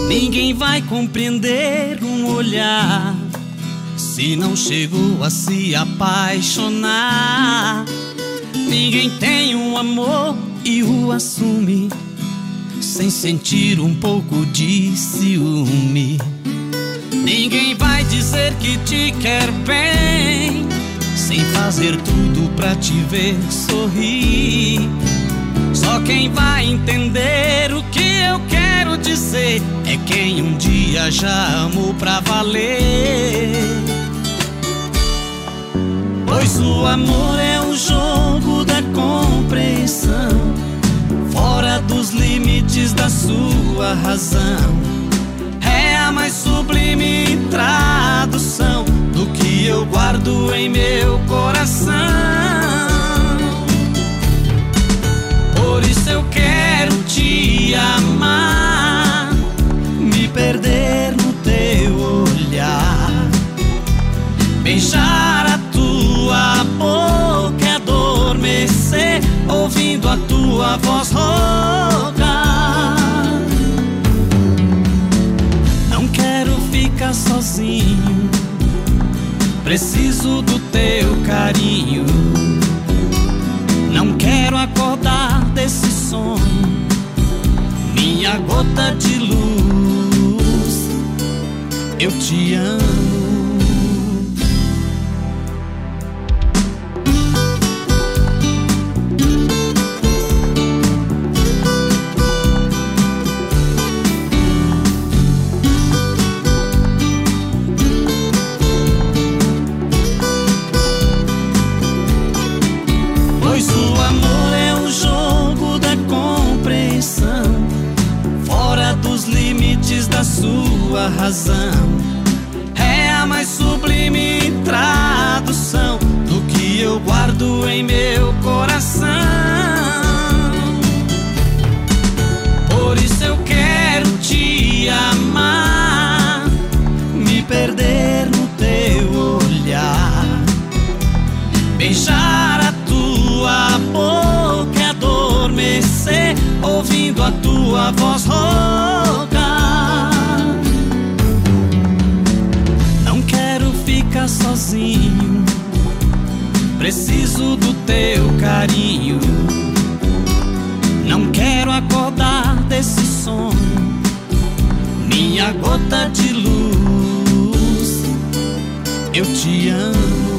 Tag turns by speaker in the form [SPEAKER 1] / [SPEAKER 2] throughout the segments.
[SPEAKER 1] Ninguém vai compreender um olhar se não chegou a se apaixonar. Ninguém tem um amor e o assume sem sentir um pouco de ciúme. Ninguém vai dizer que te quer bem sem fazer tudo pra te ver sorrir. Só quem vai entender o que eu quero dizer é quem um dia já amou pra valer. Pois o amor é um jogo da compreensão, fora dos limites da sua razão. É a mais sublime tradução do que eu guardo em meu coração. Por isso eu quero te amar, me perder no teu olhar, beijar a tua boca e adormecer ouvindo a tua voz rogar. Não quero ficar sozinho, preciso do teu carinho. Não quero acordar desse sonho, minha gota de luz, eu te amo. Pois o amor é um jogo da compreensão, fora dos limites da sua razão. É a mais sublime tradução do que eu guardo em meu coração. Por isso eu quero te amar, me perder no teu olhar, beijar a tua boca e adormecer ouvindo a tua voz rogar. Não quero ficar sozinho, preciso do teu carinho. Não quero acordar desse sonho, minha gota de luz, eu te amo.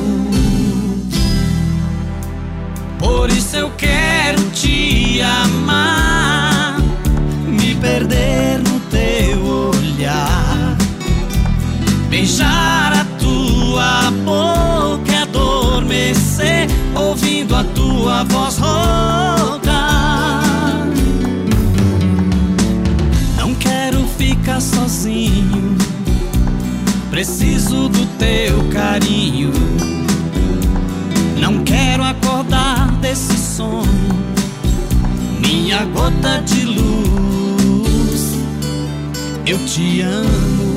[SPEAKER 1] Por isso eu quero te amar, me perder no teu olhar, beijar a tua boca e adormecer ouvindo a tua voz rogar. Não quero ficar sozinho, preciso do teu carinho. Não quero acordar desse sonho, minha gota de luz, eu te amo.